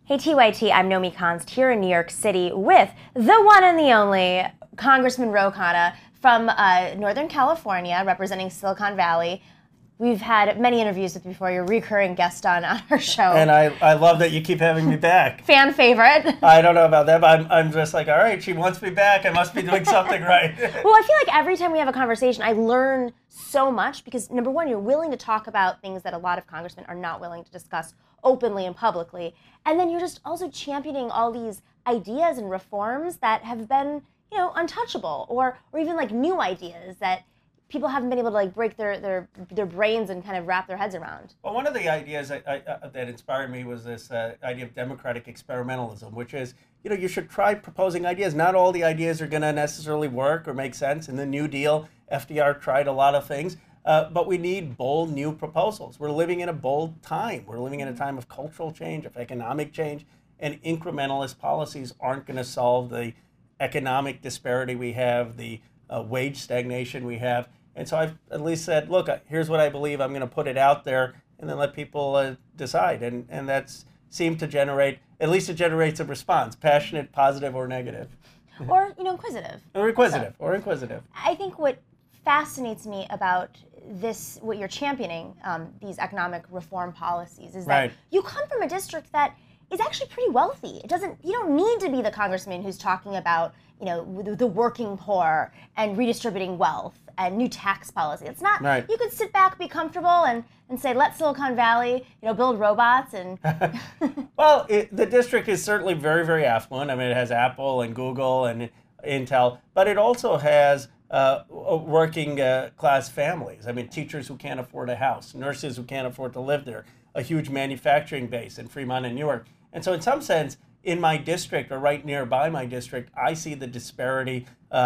Hey TYT, I'm Nomi Konst here in New York City with the one and the only Congressman Ro Khanna from Northern California, representing Silicon Valley. We've had many interviews with you before. You're a recurring guest on our show. And I love that you keep having me back. Fan favorite. I don't know about that, but I'm just like, all right, she wants me back. I must be doing something right. Well, I feel like every time we have a conversation, I learn so much because, number one, you're willing to talk about things that a lot of congressmen are not willing to discuss openly and publicly. And then you're just also championing all these ideas and reforms that have been, untouchable or even like new ideas that people haven't been able to like break their brains and kind of wrap their heads around. Well, one of the ideas that inspired me was this idea of democratic experimentalism, which is, you should try proposing ideas. Not all the ideas are going to necessarily work or make sense. In the New Deal, FDR tried a lot of things, but we need bold new proposals. We're living in a bold time. We're living in a time of cultural change, of economic change, and incrementalist policies aren't going to solve the economic disparity we have, the wage stagnation we have. And so I've at least said, look, here's what I believe. I'm going to put it out there and then let people decide. And that's seemed to generate, at least it generates a response, passionate, positive, or negative. Or, inquisitive. Or inquisitive. I think what fascinates me about this, what you're championing, these economic reform policies, is that you come from a district that is actually pretty wealthy. You don't need to be the congressman who's talking about, the working poor and redistributing wealth and new tax policy. It's not, you could sit back, be comfortable, and say, let Silicon Valley, build robots and... Well, the district is certainly very, very affluent. I mean, it has Apple and Google and Intel, but it also has working class families. I mean, teachers who can't afford a house, nurses who can't afford to live there, a huge manufacturing base in Fremont and Newark. And so in some sense, in my district or right nearby my district, I see the disparity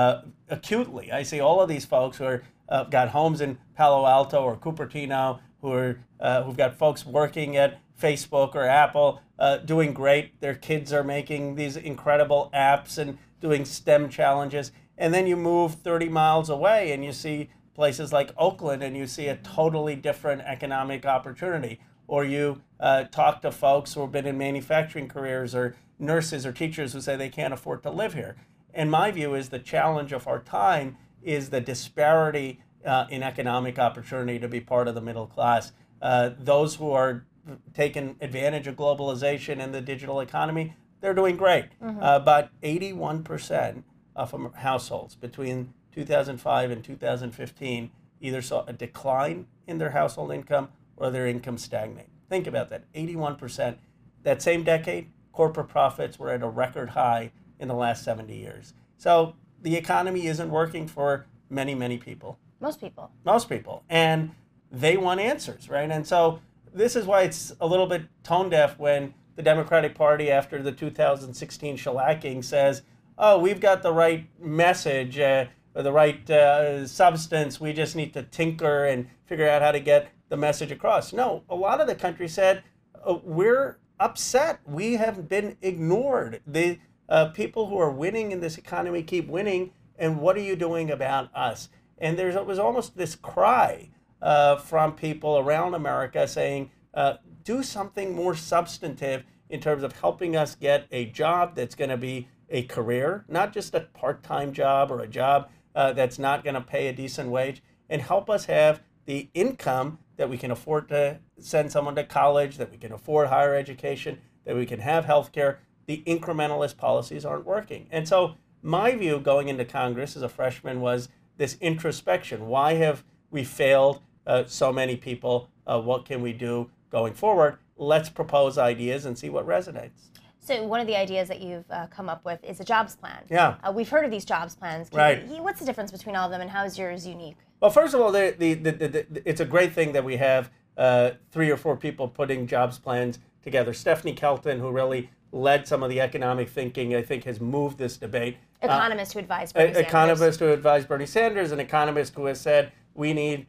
acutely. I see all of these folks who are got homes in Palo Alto or Cupertino, who've got folks working at Facebook or Apple, doing great. Their kids are making these incredible apps and doing STEM challenges. And then you move 30 miles away and you see places like Oakland and you see a totally different economic opportunity. Or you talk to folks who have been in manufacturing careers or nurses or teachers who say they can't afford to live here. And my view is the challenge of our time is the disparity in economic opportunity to be part of the middle class. Those who are taking advantage of globalization and the digital economy, they're doing great. But 81% of households between 2005 and 2015 either saw a decline in their household income or their income stagnate. Think about that, 81%. That same decade, corporate profits were at a record high in the last 70 years. So the economy isn't working for many, many people. Most people. And they want answers, right? And so this is why it's a little bit tone deaf when the Democratic Party, after the 2016 shellacking, says, oh, we've got the right message, or the right substance. We just need to tinker and figure out how to get the message across. No, a lot of the country said, we're upset. We have been ignored. The people who are winning in this economy keep winning, and what are you doing about us? And there was almost this cry from people around America saying, do something more substantive in terms of helping us get a job that's going to be a career, not just a part-time job or a job that's not going to pay a decent wage, and help us have the income that we can afford to send someone to college, that we can afford higher education, that we can have health care. The incrementalist policies aren't working. And so my view going into Congress as a freshman was this introspection. Why have we failed so many people? What can we do going forward? Let's propose ideas and see what resonates. So one of the ideas that you've come up with is a jobs plan. Yeah. We've heard of these jobs plans. What's the difference between all of them and how is yours unique? Well, first of all, it's a great thing that we have 3 or 4 people putting jobs plans together. Stephanie Kelton, who really led some of the economic thinking, I think has moved this debate. Economist who advised Bernie Sanders. Economist who advised Bernie Sanders, an economist who has said we need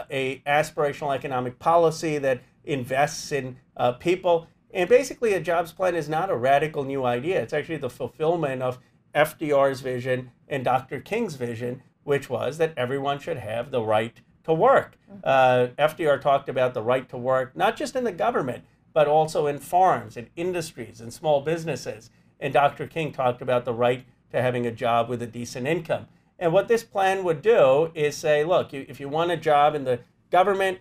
a aspirational economic policy that invests in people. And basically a jobs plan is not a radical new idea. It's actually the fulfillment of FDR's vision and Dr. King's vision, which was that everyone should have the right to work. FDR talked about the right to work, not just in the government, but also in farms, in industries, in small businesses. And Dr. King talked about the right to having a job with a decent income. And what this plan would do is say, look, if you want a job in the government,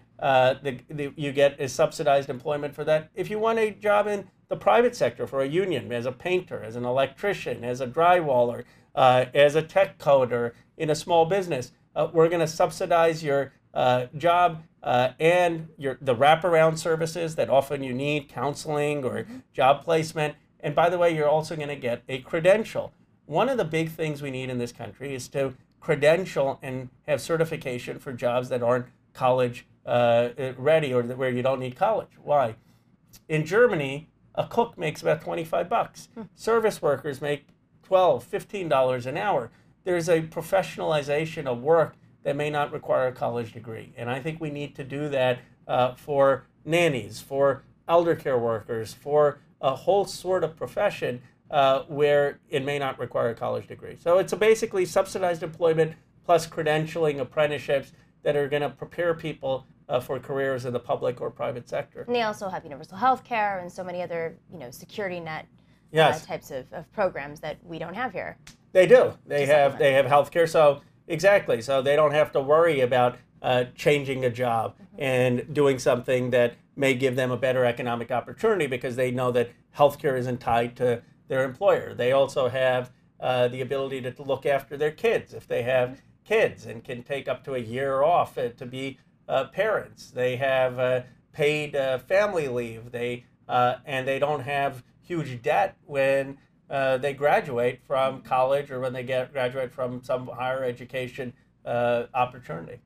you get a subsidized employment for that. If you want a job in the private sector for a union, as a painter, as an electrician, as a drywaller, as a tech coder in a small business, we're going to subsidize your job and the wraparound services that often you need, counseling or job placement. And by the way, you're also going to get a credential. One of the big things we need in this country is to credential and have certification for jobs that aren't college ready or where you don't need college. Why? In Germany, a cook makes about $25. Service workers make $12, $15 an hour. There's a professionalization of work that may not require a college degree. And I think we need to do that for nannies, for elder care workers, for a whole sort of profession where it may not require a college degree. So it's basically subsidized employment plus credentialing apprenticeships that are going to prepare people for careers in the public or private sector. And they also have universal health care and so many other, security net types of programs that we don't have here. They do. They have health care. So exactly. So they don't have to worry about changing a job and doing something that may give them a better economic opportunity because they know that healthcare isn't tied to their employer. They also have the ability to look after their kids if they have kids and can take up to a year off to be parents. They have paid family leave. And they don't have huge debt when they graduate from college or when they graduate from some higher education opportunity.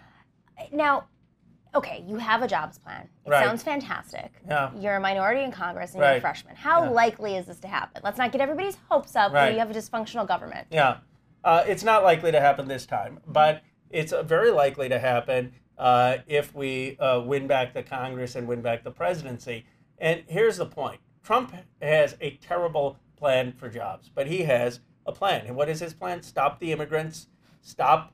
Now, okay, you have a jobs plan. It sounds fantastic. Yeah. You're a minority in Congress and you're a freshman. How likely is this to happen? Let's not get everybody's hopes up when you have a dysfunctional government. Yeah. It's not likely to happen this time, but it's very likely to happen if we win back the Congress and win back the presidency. And here's the point. Trump has a terrible plan for jobs, but he has a plan. And what is his plan? Stop the immigrants, stop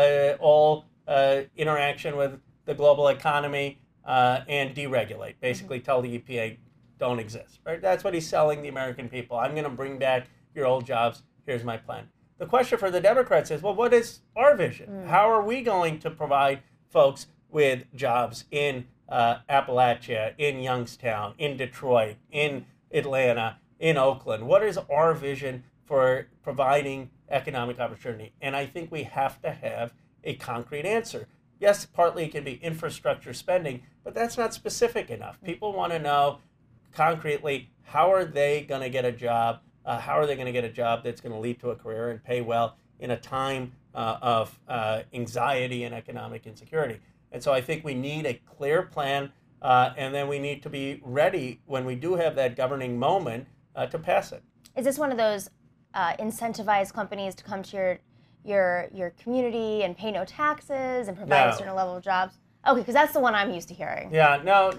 all interaction with the global economy, and deregulate. Basically tell the EPA don't exist. Right? That's what he's selling the American people. I'm going to bring back your old jobs. Here's my plan. The question for the Democrats is, well, what is our vision? How are we going to provide folks with jobs in Appalachia, in Youngstown, in Detroit, in Atlanta, in Oakland? What is our vision for providing economic opportunity? And I think we have to have a concrete answer. Yes, partly it can be infrastructure spending, but that's not specific enough. People want to know concretely, how are they going to get a job? How are they going to get a job that's going to lead to a career and pay well in a time of anxiety and economic insecurity? And so I think we need a clear plan, and then we need to be ready when we do have that governing moment to pass it. Is this one of those incentivized companies to come to your community and pay no taxes and provide a certain level of jobs? Okay, because that's the one I'm used to hearing. Yeah, no.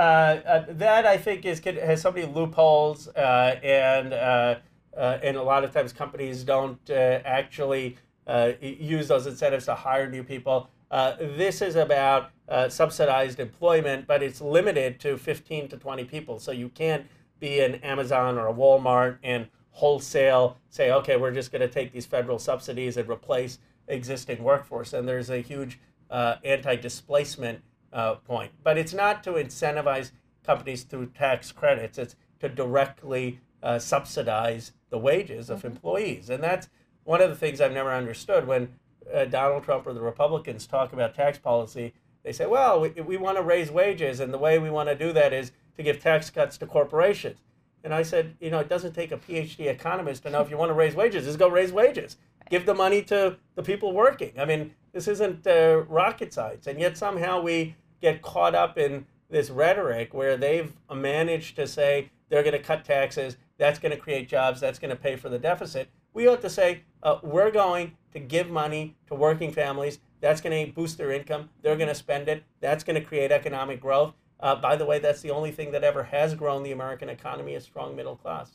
That I think has so many loopholes, and a lot of times companies don't actually use those incentives to hire new people. This is about subsidized employment, but it's limited to 15 to 20 people. So you can't be an Amazon or a Walmart and wholesale say, okay, we're just going to take these federal subsidies and replace existing workforce. And there's a huge anti-displacement point. But it's not to incentivize companies through tax credits. It's to directly subsidize the wages of employees. And that's one of the things I've never understood. When Donald Trump or the Republicans talk about tax policy, they say, well, we want to raise wages, and the way we want to do that is to give tax cuts to corporations. And I said, it doesn't take a PhD economist to know if you want to raise wages, just go raise wages. Give the money to the people working. I mean, this isn't rocket science. And yet somehow we get caught up in this rhetoric where they've managed to say they're going to cut taxes, that's going to create jobs, that's going to pay for the deficit. We ought to say, we're going to give money to working families. That's going to boost their income. They're going to spend it. That's going to create economic growth. By the way, that's the only thing that ever has grown the American economy, a strong middle class.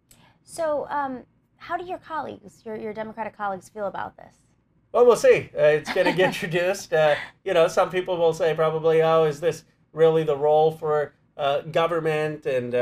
So how do your colleagues, your Democratic colleagues, feel about this? Well, we'll see. It's going to get introduced. Some people will say probably, is this really the role for government and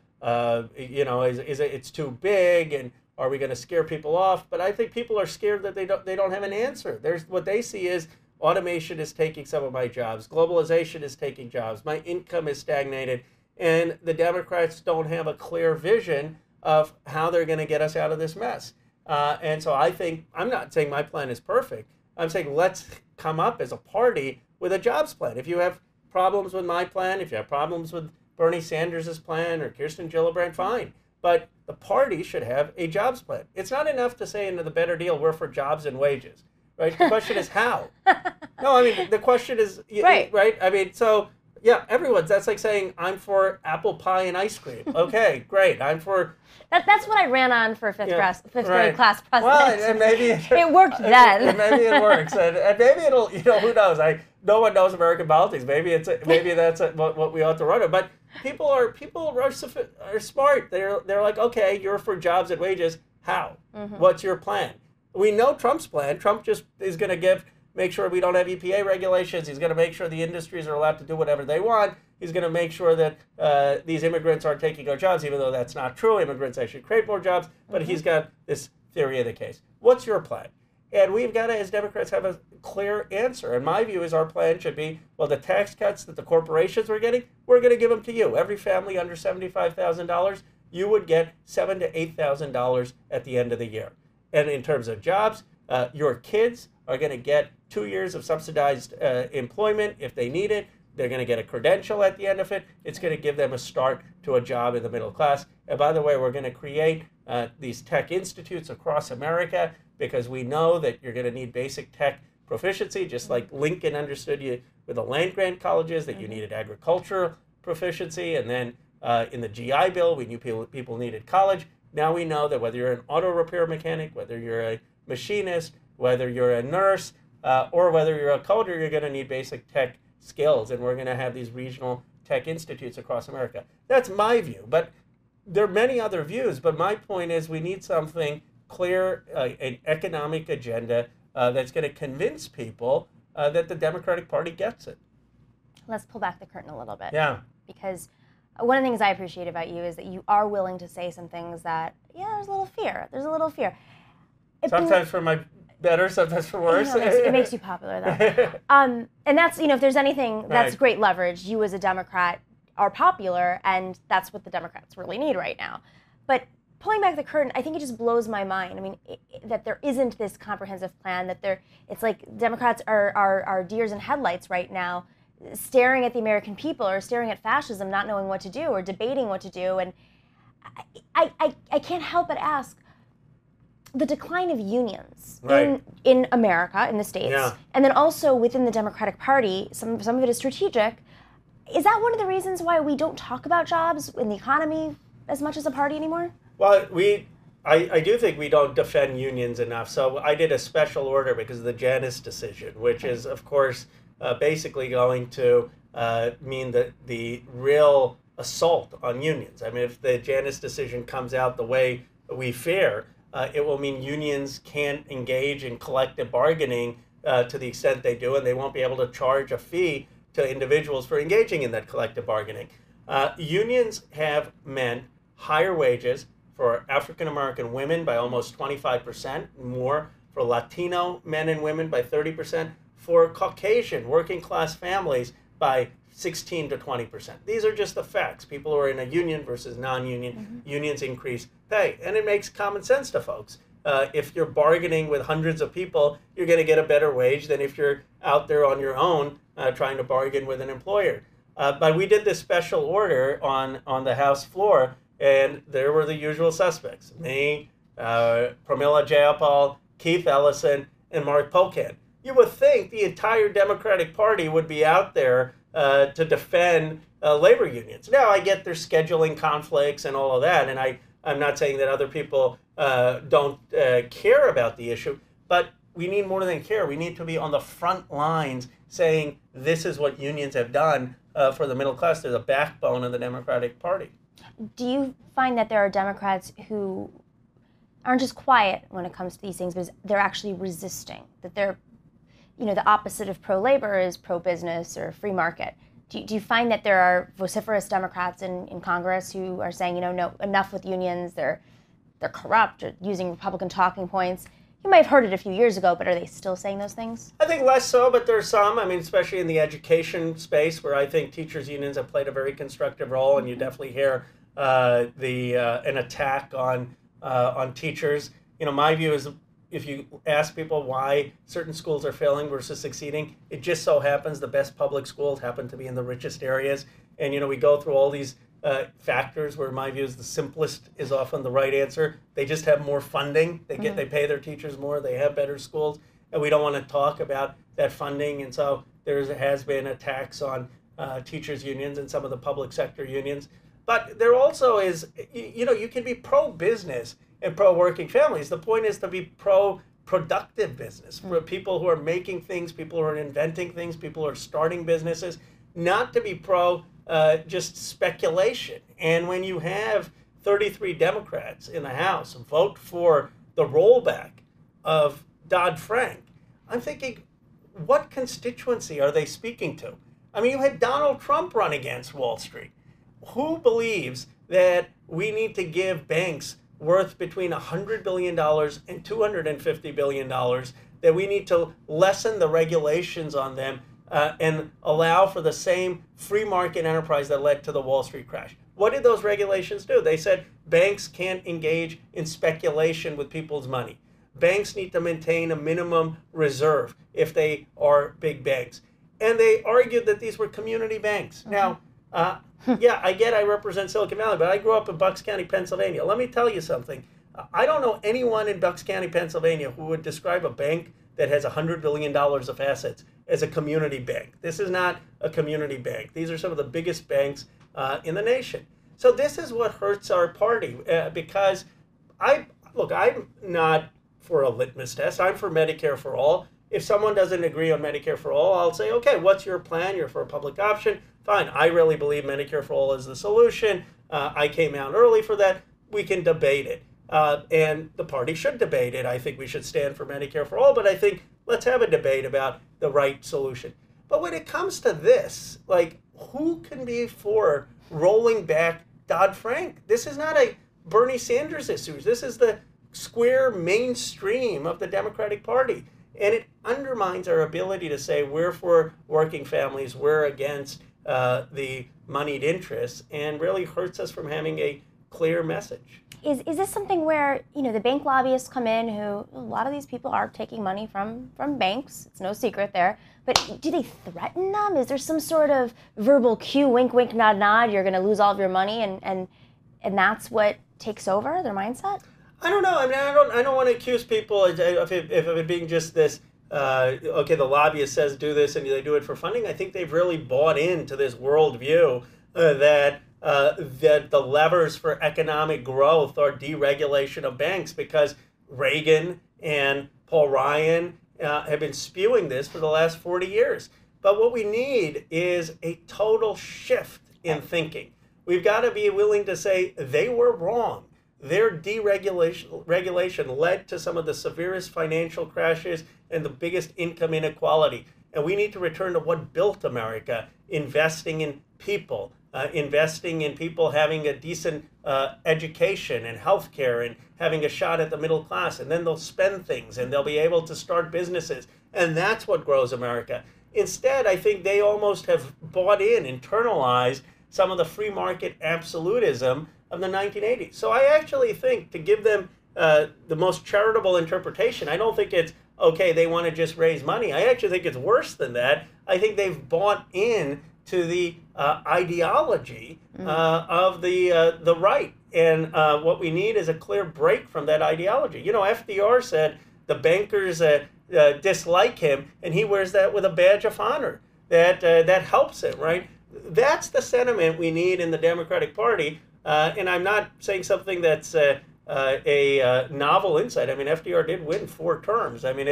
it's too big, and are we going to scare people off? But I think people are scared that they don't have an answer. What they see is automation is taking some of my jobs, globalization is taking jobs, my income is stagnated, and the Democrats don't have a clear vision of how they're going to get us out of this mess. And so I think, I'm not saying my plan is perfect. I'm saying let's come up as a party with a jobs plan. If you have problems with my plan, if you have problems with Bernie Sanders' plan or Kirsten Gillibrand, fine. But the party should have a jobs plan. It's not enough to say in the better deal, we're for jobs and wages, right? The question is how. No, I mean, the question is, right? I mean, so, yeah, that's like saying, I'm for apple pie and ice cream. Okay, great. I'm for... That's what I ran on for fifth grade class president. Well, and maybe... it worked then. Maybe it works. And maybe it'll, who knows? No one knows American politics. Maybe that's what we ought to run it. But people are smart. They're like, okay, you're for jobs and wages. How? Mm-hmm. What's your plan? We know Trump's plan. Trump just is going to make sure we don't have EPA regulations. He's going to make sure the industries are allowed to do whatever they want. He's going to make sure that these immigrants aren't taking our jobs, even though that's not true. Immigrants actually create more jobs. But he's got this theory of the case. What's your plan? And we've got to, as Democrats, have a clear answer. And my view is our plan should be, well, the tax cuts that the corporations were getting, we're going to give them to you. Every family under $75,000, you would get $7,000 to $8,000 at the end of the year. And in terms of jobs, your kids are going to get 2 years of subsidized employment if they need it. They're going to get a credential at the end of it. It's going to give them a start to a job in the middle class. And by the way, we're going to create these tech institutes across America because we know that you're going to need basic tech proficiency, just like Lincoln understood you with the land-grant colleges, that you needed agricultural proficiency. And then in the GI Bill, we knew people needed college. Now we know that whether you're an auto repair mechanic, whether you're a machinist, whether you're a nurse, or whether you're a coder, you're going to need basic tech skills. And we're going to have these regional tech institutes across America. That's my view. But there are many other views. But my point is we need something clear, an economic agenda that's going to convince people that the Democratic Party gets it. Let's pull back the curtain a little bit. Yeah. Because one of the things I appreciate about you is that you are willing to say some things that, there's a little fear. There's a little fear. Sometimes for my better, sometimes for worse. It makes you popular, though. And that's, if there's anything, that's great leverage. You as a Democrat are popular, and that's what the Democrats really need right now. But pulling back the curtain, I think it just blows my mind. I mean, that there isn't this comprehensive plan, it's like Democrats are deers in headlights right now, staring at the American people or staring at fascism, not knowing what to do or debating what to do. And I can't help but ask, the decline of unions in America, in the States, and then also within the Democratic Party, some of it is strategic. Is that one of the reasons why we don't talk about jobs in the economy as much as a party anymore? Well, I do think we don't defend unions enough. So I did a special order because of the Janus decision, which is, of course, basically going to mean that the real assault on unions. I mean, if the Janus decision comes out the way we fear, it will mean unions can't engage in collective bargaining to the extent they do, and they won't be able to charge a fee to individuals for engaging in that collective bargaining. Unions have meant higher wages for African American women by almost 25%, more for Latino men and women by 30%, for Caucasian working class families by 16 to 20%. These are just the facts. People who are in a union versus non-union, unions increase pay. And it makes common sense to folks. If you're bargaining with hundreds of people, you're going to get a better wage than if you're out there on your own trying to bargain with an employer. But we did this special order on the House floor, and there were the usual suspects. Me, Pramila Jayapal, Keith Ellison, and Mark Pocan. You would think the entire Democratic Party would be out there to defend labor unions. Now, I get their scheduling conflicts and all of that, and I'm not saying that other people don't care about the issue, but we need more than care. We need to be on the front lines saying this is what unions have done for the middle class. They're the backbone of the Democratic Party. Do you find that there are Democrats who aren't just quiet when it comes to these things, but they're actually resisting, that they're, the opposite of pro-labor is pro-business or free market? Do you find that there are vociferous Democrats in Congress who are saying, no, enough with unions, they're corrupt, or using Republican talking points? You might have heard it a few years ago, but are they still saying those things? I think less so, but there's some. I mean, especially in the education space, where I think teachers' unions have played a very constructive role, and you definitely hear an attack on teachers. My view is, if you ask people why certain schools are failing versus succeeding, it just so happens the best public schools happen to be in the richest areas. And, we go through all these factors where my view is the simplest is often the right answer. They just have more funding. They pay their teachers more. They have better schools. And we don't want to talk about that funding. And so there has been attacks on teachers' unions and some of the public sector unions. But there also is, you can be pro-business and pro-working families. The point is to be pro-productive business, for people who are making things, people who are inventing things, people who are starting businesses, not to be pro just speculation. And when you have 33 Democrats in the House vote for the rollback of Dodd-Frank, I'm thinking, what constituency are they speaking to? I mean, you had Donald Trump run against Wall Street. Who believes that we need to give banks worth between $100 billion and $250 billion, that we need to lessen the regulations on them and allow for the same free market enterprise that led to the Wall Street crash? What did those regulations do? They said banks can't engage in speculation with people's money. Banks need to maintain a minimum reserve if they are big banks. And they argued that these were community banks. Now, I represent Silicon Valley, but I grew up in Bucks County, Pennsylvania. Let me tell you something. I don't know anyone in Bucks County, Pennsylvania who would describe a bank that has $100 billion of assets as a community bank. This is not a community bank. These are some of the biggest banks in the nation. So this is what hurts our party because I'm not for a litmus test. I'm for Medicare for all. If someone doesn't agree on Medicare for all, I'll say, okay, what's your plan? You're for a public option. Fine. I really believe Medicare for all is the solution. I came out early for that. We can debate it. And the party should debate it. I think we should stand for Medicare for all, but I think let's have a debate about the right solution. But when it comes to this, who can be for rolling back Dodd-Frank? This is not a Bernie Sanders issue. This is the square mainstream of the Democratic Party. And it undermines our ability to say we're for working families, we're against the moneyed interests, and really hurts us from having a clear message. Is this something where, the bank lobbyists come in, who a lot of these people are taking money from banks, it's no secret there, but do they threaten them? Is there some sort of verbal cue, wink, wink, nod, nod, you're going to lose all of your money, and that's what takes over their mindset? I don't know. I mean, I don't want to accuse people of it being just this, okay, the lobbyist says do this and they do it for funding. I think they've really bought into this worldview that the levers for economic growth are deregulation of banks, because Reagan and Paul Ryan have been spewing this for the last 40 years. But what we need is a total shift in thinking. We've got to be willing to say they were wrong. Their deregulation led to some of the severest financial crashes and the biggest income inequality. And we need to return to what built America, investing in people, investing in people having a decent education and healthcare and having a shot at the middle class. And then they'll spend things and they'll be able to start businesses. And that's what grows America. Instead, I think they almost have bought in, internalized some of the free market absolutism of the 1980s. So I actually think, to give them the most charitable interpretation, I don't think it's, okay, they want to just raise money. I actually think it's worse than that. I think they've bought in to the ideology of the right. And what we need is a clear break from that ideology. FDR said the bankers dislike him, and he wears that with a badge of honor. That helps him, right? That's the sentiment we need in the Democratic Party. And I'm not saying something that's a novel insight. I mean, FDR did win 4 terms. I mean,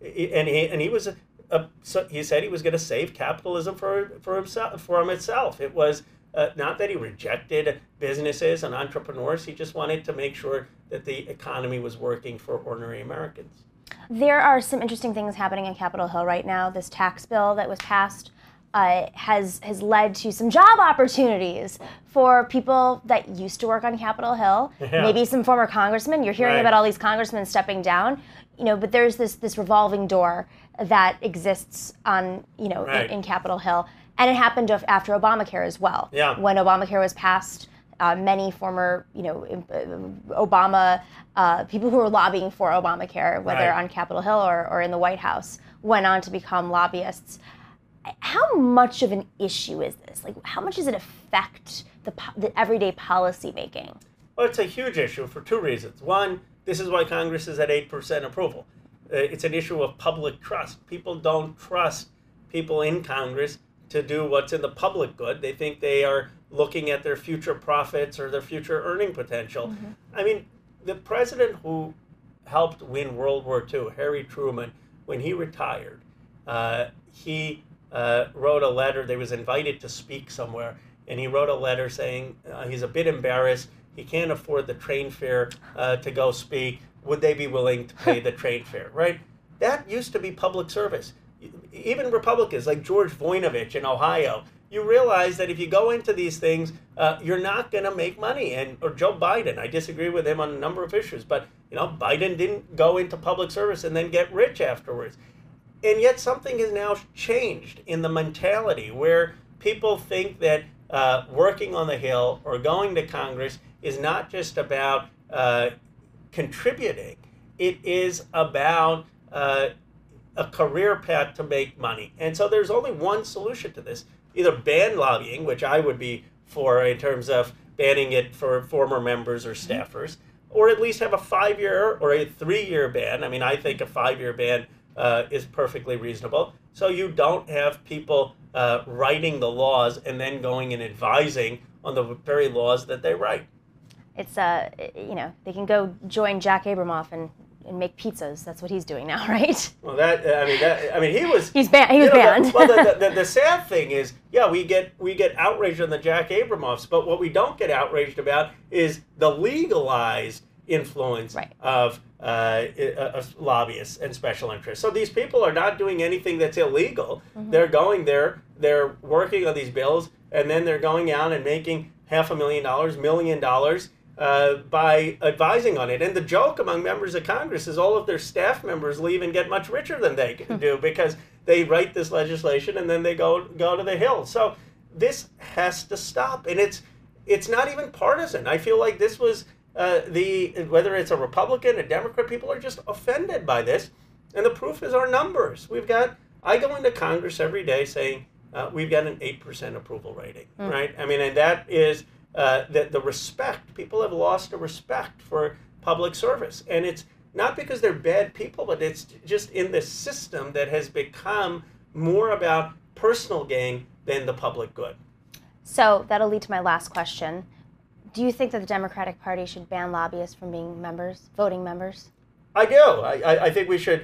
he said he was going to save capitalism from itself. It was not that he rejected businesses and entrepreneurs. He just wanted to make sure that the economy was working for ordinary Americans. There are some interesting things happening in Capitol Hill right now. This tax bill that was passed has led to some job opportunities for people that used to work on Capitol Hill, maybe some former congressmen. You're hearing about all these congressmen stepping down, but there's this revolving door that exists on, in Capitol Hill. And it happened after Obamacare as well. Yeah. When Obamacare was passed, many former, Obama people who were lobbying for Obamacare, whether on Capitol Hill or in the White House, went on to become lobbyists. How much of an issue is this? Like, how much does it affect the everyday policy making? Well, it's a huge issue for two reasons. One, this is why Congress is at 8% approval. It's an issue of public trust. People don't trust people in Congress to do what's in the public good. They think they are looking at their future profits or their future earning potential. Mm-hmm. I mean, the president who helped win World War II, Harry Truman, when he retired, he wrote a letter. They was invited to speak somewhere, and he wrote a letter saying he's a bit embarrassed. He can't afford the train fare to go speak. Would they be willing to pay the train fare, right? That used to be public service. Even Republicans like George Voinovich in Ohio, you realize that if you go into these things, you're not going to make money. Or Joe Biden, I disagree with him on a number of issues, but Biden didn't go into public service and then get rich afterwards. And yet something has now changed in the mentality where people think that working on the Hill or going to Congress is not just about contributing. It is about a career path to make money. And so there's only one solution to this. Either ban lobbying, which I would be for in terms of banning it for former members or staffers, or at least have a 5-year or a 3-year ban. I mean, I think a 5-year ban is perfectly reasonable. So you don't have people writing the laws and then going and advising on the very laws that they write. It's, they can go join Jack Abramoff and make pizzas. That's what he's doing now, right? Well, he was... He was banned. The sad thing is, we get outraged on the Jack Abramoffs, but what we don't get outraged about is the legalized influence of lobbyists and special interests. So these people are not doing anything that's illegal. Mm-hmm. They're going there, they're working on these bills, and then they're going out and making $500,000, $1 million by advising on it. And the joke among members of Congress is all of their staff members leave and get much richer than they do because they write this legislation and then they go to the Hill. So this has to stop. And it's not even partisan. I feel like this was whether it's a Republican, a Democrat, people are just offended by this. And the proof is our numbers. I go into Congress every day saying we've got an 8% approval rating, right? I mean, and that is the respect. People have lost a respect for public service. And it's not because they're bad people, but it's just in this system that has become more about personal gain than the public good. So that'll lead to my last question. Do you think that the Democratic Party should ban lobbyists from being voting members? I do. I think we should.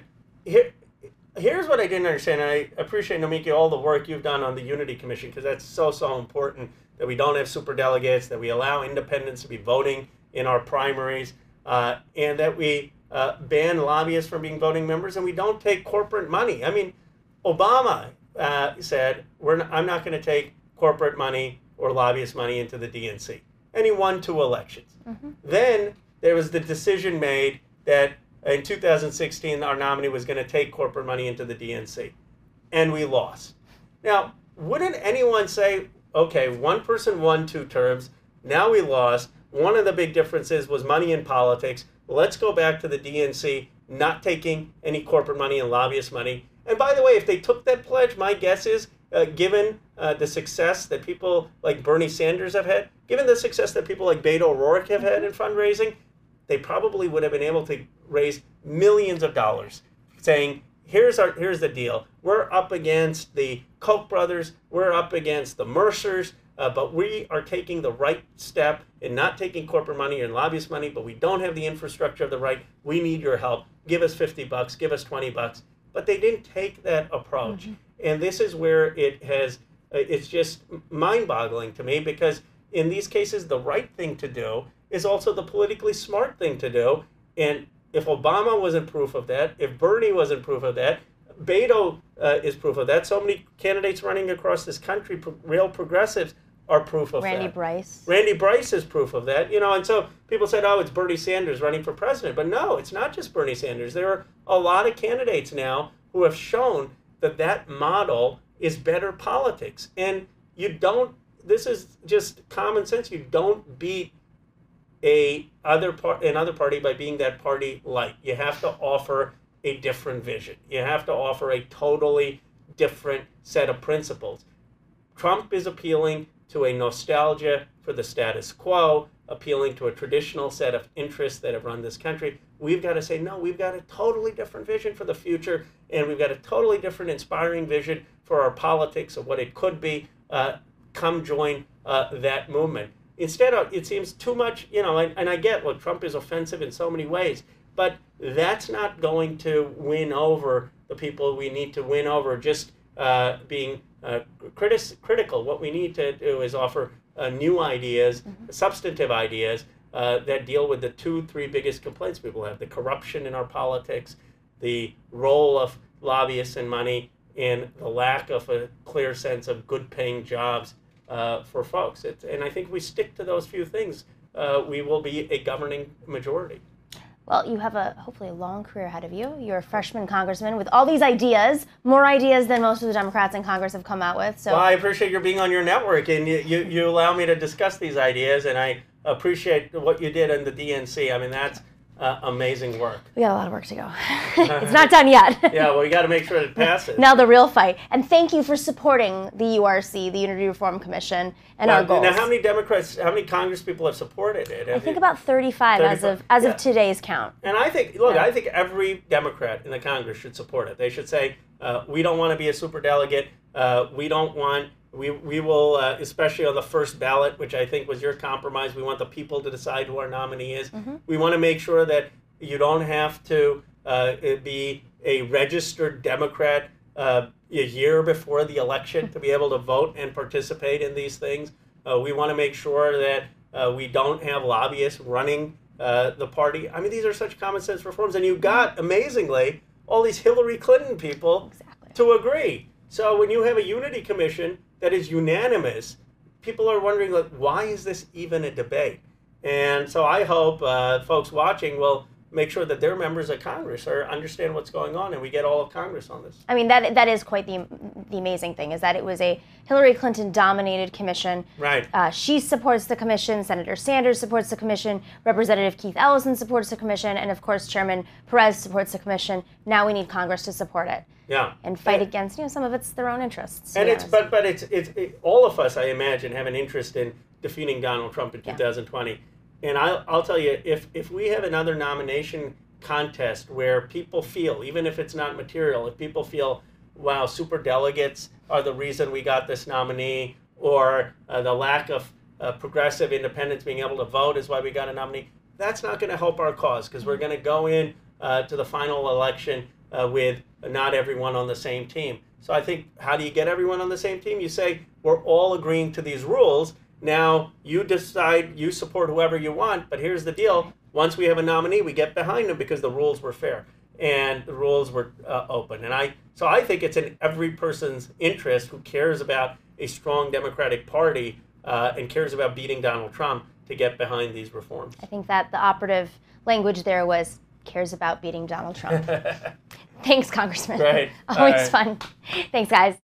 Here's what I didn't understand, and I appreciate, Nomiki, all the work you've done on the Unity Commission, because that's so important, that we don't have superdelegates, that we allow independents to be voting in our primaries, and that we ban lobbyists from being voting members, and we don't take corporate money. I mean, Obama said, I'm not going to take corporate money or lobbyist money into the DNC. And he won 2 elections. Mm-hmm. Then there was the decision made that in 2016, our nominee was going to take corporate money into the DNC. And we lost. Now, wouldn't anyone say, okay, one person won 2 terms, now we lost. One of the big differences was money in politics. Let's go back to the DNC, not taking any corporate money and lobbyist money. And by the way, if they took that pledge, my guess is, given the success that people like Bernie Sanders have had, given the success that people like Beto O'Rourke have had in fundraising, they probably would have been able to raise millions of dollars saying, here's the deal. We're up against the Koch brothers. We're up against the Mercers. But we are taking the right step in not taking corporate money and lobbyist money, but we don't have the infrastructure of the right. We need your help. Give us $50, give us $20. But they didn't take that approach. Mm-hmm. And this is where it's just mind-boggling to me, because in these cases, the right thing to do is also the politically smart thing to do. And if Obama wasn't proof of that, if Bernie wasn't proof of that, Beto is proof of that. So many candidates running across this country, real progressives, are proof of that. Randy Bryce is proof of that. And so people said, oh, it's Bernie Sanders running for president. But no, it's not just Bernie Sanders. There are a lot of candidates now who have shown that model is better politics. And this is just common sense. You don't beat another party by being that party light. You have to offer a different vision. You have to offer a totally different set of principles. Trump is appealing to a nostalgia for the status quo, appealing to a traditional set of interests that have run this country. We've got to say, no, we've got a totally different vision for the future, and we've got a totally different inspiring vision for our politics of what it could be. Come join that movement. Instead, it seems too much, and I get, Trump is offensive in so many ways, but that's not going to win over the people we need to win over just being critical. What we need to do is offer new ideas, substantive ideas that deal with the 2-3 biggest complaints people have: the corruption in our politics, the role of lobbyists and money, and the lack of a clear sense of good-paying jobs for folks. And I think we stick to those few things, we will be a governing majority. Well, you have hopefully a long career ahead of you. You're a freshman congressman with all these ideas, more ideas than most of the Democrats in Congress have come out with. So, well, I appreciate your being on your network, and you allow me to discuss these ideas, and I appreciate what you did in the DNC. I mean, that's amazing work. We got a lot of work to go. It's not done yet. Yeah, well, we got to make sure it passes. Now the real fight. And thank you for supporting the URC, the Unity Reform Commission, and our goals. Now, how many Congress people have supported it? I think about 35 as of today's count. And I think, I think every Democrat in the Congress should support it. They should say, we don't want to be a superdelegate. We will, especially on the first ballot, which I think was your compromise, we want the people to decide who our nominee is. Mm-hmm. We want to make sure that you don't have to be a registered Democrat a year before the election to be able to vote and participate in these things. We want to make sure that we don't have lobbyists running the party. I mean, these are such common sense reforms. And you got, amazingly, all these Hillary Clinton people to agree. So when you have a unity commission that is unanimous, people are wondering, why is this even a debate? And so I hope folks watching will make sure that their members of Congress understand what's going on, and we get all of Congress on this. I mean, that is quite the amazing thing, is that it was a Hillary Clinton-dominated commission. Right. She supports the commission. Senator Sanders supports the commission. Representative Keith Ellison supports the commission. And, of course, Chairman Perez supports the commission. Now we need Congress to support it. Yeah. And fight against, some of it's their own interests. And it's all of us, I imagine, have an interest in defeating Donald Trump in 2020. And I'll tell you, if we have another nomination contest where people feel, even if it's not material, if people feel, wow, superdelegates are the reason we got this nominee, or the lack of progressive independents being able to vote is why we got a nominee, that's not going to help our cause, because we're going to go in to the final election with not everyone on the same team. So I think, how do you get everyone on the same team? You say, we're all agreeing to these rules. Now, you decide, you support whoever you want, but here's the deal. Once we have a nominee, we get behind them because the rules were fair and the rules were open. And so I think it's in every person's interest who cares about a strong Democratic Party and cares about beating Donald Trump to get behind these reforms. I think that the operative language there was cares about beating Donald Trump. Thanks, Congressman. Great. Always fun. Thanks, guys.